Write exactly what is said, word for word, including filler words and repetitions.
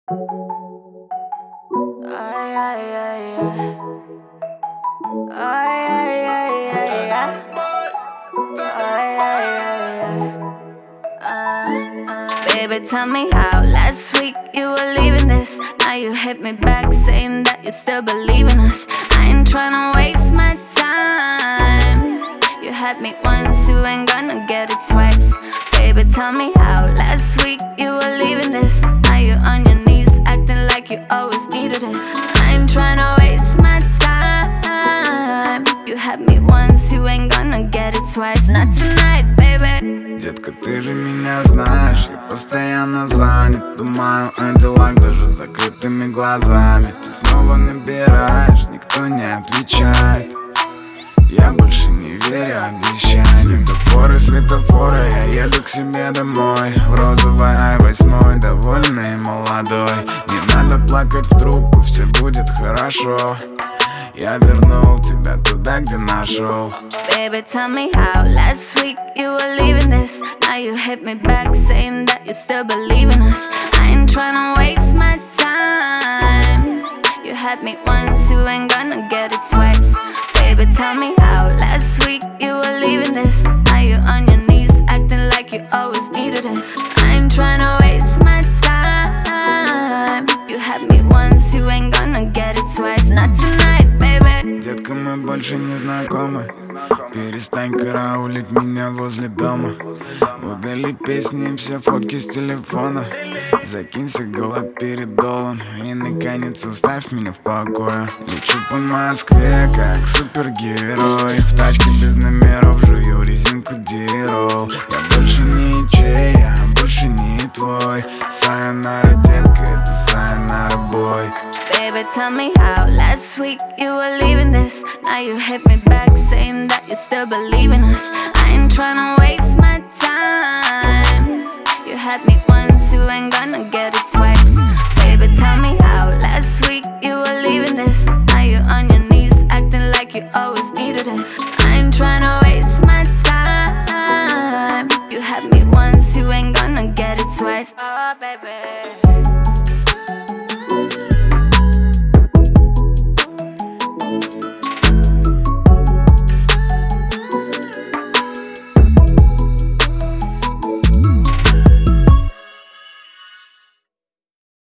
Ay, ay, ay, ay. Ay, ay, ay, ay, ay. Ay, ay, ay, ay. Uh, uh. Baby, tell me how last week you were leaving this. Now you hit me back saying that you still believe in us. I ain't tryna waste my time. You had me once, you ain't gonna get it twice. Baby, tell me how last week you were leaving this. Now you on your knees acting like you always needed it. I ain't tryna waste my time. You had me once, you ain't gonna get it twice. Not tonight, baby. Детка, ты же меня знаешь, я постоянно занят. Думаю о делах даже с закрытыми глазами. Ты снова набираешь, никто не отвечает. Я больше не верю обещаниям. Светофоры, светофоры, я еду к себе домой. В розовой ай восемь, довольный и молодой. Не надо плакать в трубку, все будет хорошо. Я вернул тебя туда, где нашел. Baby, tell me how last week you were leaving this. Now you hit me back saying that you still believe in us. I ain't tryna waste my time. You had me once, you ain't gonna get it twice. Baby, tell me how last week you were leaving this. Now you on your knees acting like you always needed it. I ain't tryna waste my time. You had me once, you ain't gonna get it twice. Not tonight, baby. Детка, мы больше не знакомы. Перестань караулить меня возле дома. Удали песни и все фотки с телефона. Закинься галоперидолом и наконец оставь меня в покое. Лечу по Москве как супергерой. В тачке без номеров жую резинку дирол. Я больше не чей, я больше не твой. Сайонара, детка, это сайонара, бой. Baby, tell me how last week you were leaving this. Now you hit me back saying that you still believe in us. I ain't tryna waste my time. You had me once, you ain't gonna get it twice. Baby, tell me how last week you were leaving this. Now you on your knees acting like you always needed it. I ain't tryna waste my time. You had me once, you ain't gonna get it twice. Oh, baby.